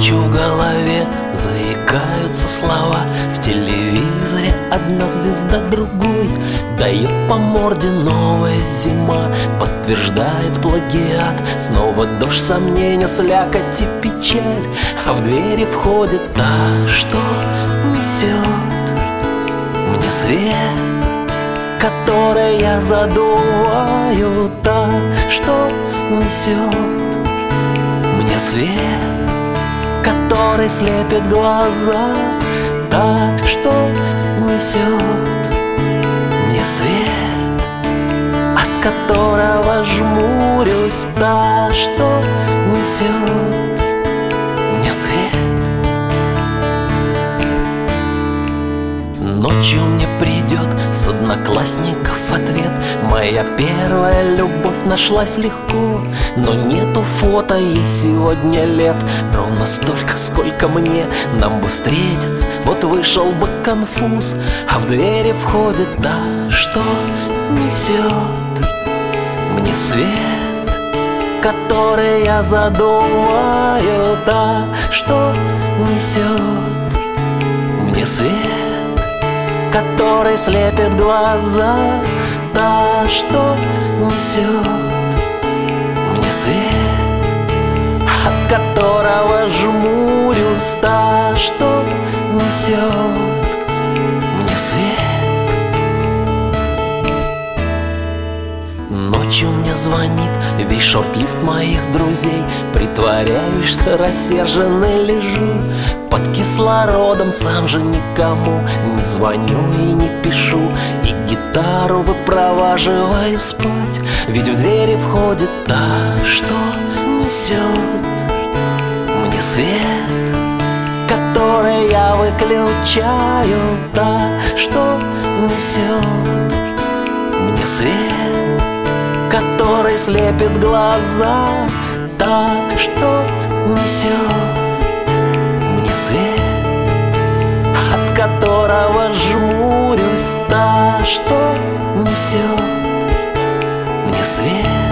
Ночью в голове заикаются слова. В телевизоре одна звезда другой дает по морде новая зима, подтверждает плагиат. Снова дождь, сомнения, слякоть и печаль. А в двери входит та, что несет мне свет, который я задуваю. Та, что несет мне свет, который слепит глаза. Та, что несет мне свет, от которого жмурюсь. Та, что несет мне свет. Ночью мне придет с одноклассников ответ: моя первая любовь нашлась легко, но нету фото, ей сегодня лет ровно столько, сколько мне. Нам бы встретиться, вот вышел бы конфуз. А в двери входит та, что несет мне свет, который я задуваю. Та, что несет мне свет, который слепит глаза. Та, что несет мне свет, от которого жмурюсь. Та, что несет мне свет. Ночью мне звонит весь шорт-лист моих друзей. Притворяюсь, что рассерженный лежу под кислородом, сам же никому не звоню и не пишу, и гитару выпроваживаю спать. Ведь в двери входит та, что несет мне свет, который я выключаю. Та, что несет мне свет, который слепит глаза. Та, что несет мне свет, от которого жмурюсь. Та, что несет мне свет.